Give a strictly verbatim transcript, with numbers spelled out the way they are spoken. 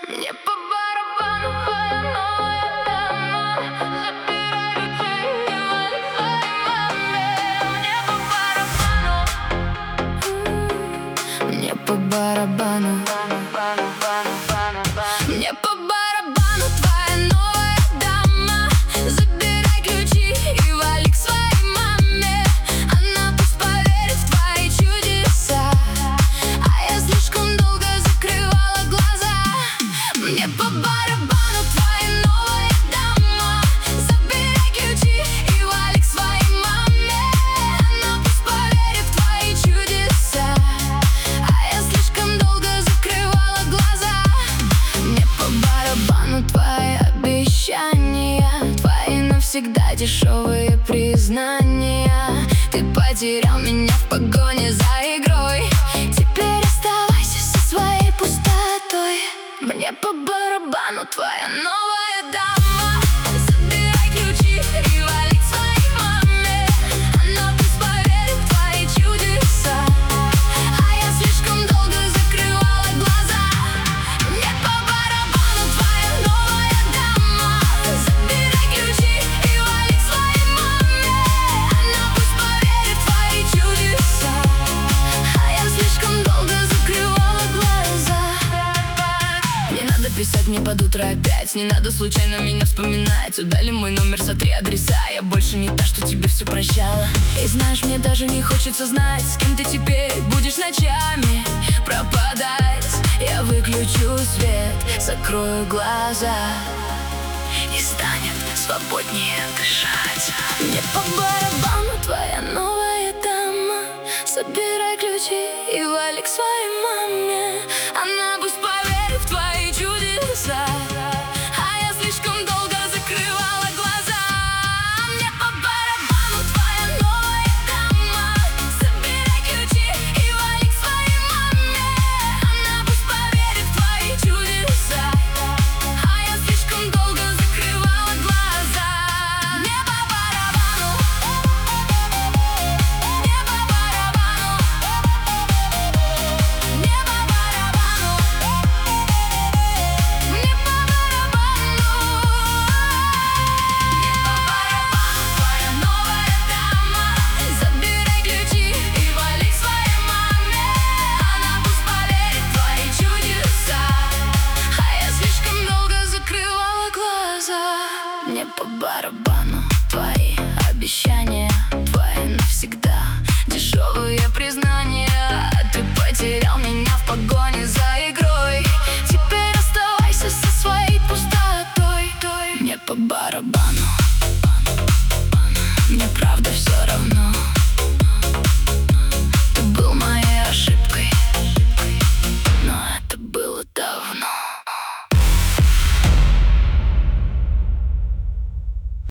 Мне по барабану твоя новая дама. Забирай ключи и вали к своей маме. Мне по барабану. Мне по барабану. Мне по барабану твоя новая дама. Забирай ключи и вали к своей маме. Она пусть поверит в твои чудеса, а я слишком долго закрывала глаза. Мне по барабану твоя новая дама. Забирай ключи и вали к своей маме. Она пусть поверит в твои чудеса, а я слишком долго закрывала глаза. Мне по барабану твои обещания, твои навсегда дешевые признания. Ты потерял меня в погоне за игрой, теперь оставайся со своей пустотой. Мне по барабану твоя новая дама. Забирай ключи и вали к своей маме. Она пусть поверит в твои чудеса, а я слишком долго закрывала глаза. Мне по барабану твоя новая дама. Забирай ключи и вали к своей маме. Она пусть поверит в твои чудеса, а я слишком долго закрывала глаза. Не надо писать мне под утро опять, не надо случайно меня вспоминать. Удали мой номер, сотри адреса, я больше не та, что тебе все прощала. И знаешь, мне даже не хочется знать, с кем ты теперь будешь ночами пропадать. Я выключу свет, закрою глаза, и станет свободнее дышать. Мне по барабану твоя новая дама. Забирай ключи и вали к своей маме. Она пусть поверит в твои чудеса, а я слишком долго закрывала глаза. Мне по барабану твоя новая дама. Забирай ключи и вали к своей маме. Она пусть поверит в твои чудеса, а я слишком долго закрывала глаза. Мне по барабану. Мне по барабану. Мне по барабану. Мне по барабану. Твоя новая дама. Забирай ключи и вали к своей маме. Она пусть поверит в твои чудеса, а я слишком долго закрывала глаза. Мне по барабану твои обещания, твои навсегда дешевые признания. Ты потерял меня в погоне за игрой, теперь оставайся со своей пустотой. Мне по барабану, мне правда все равно.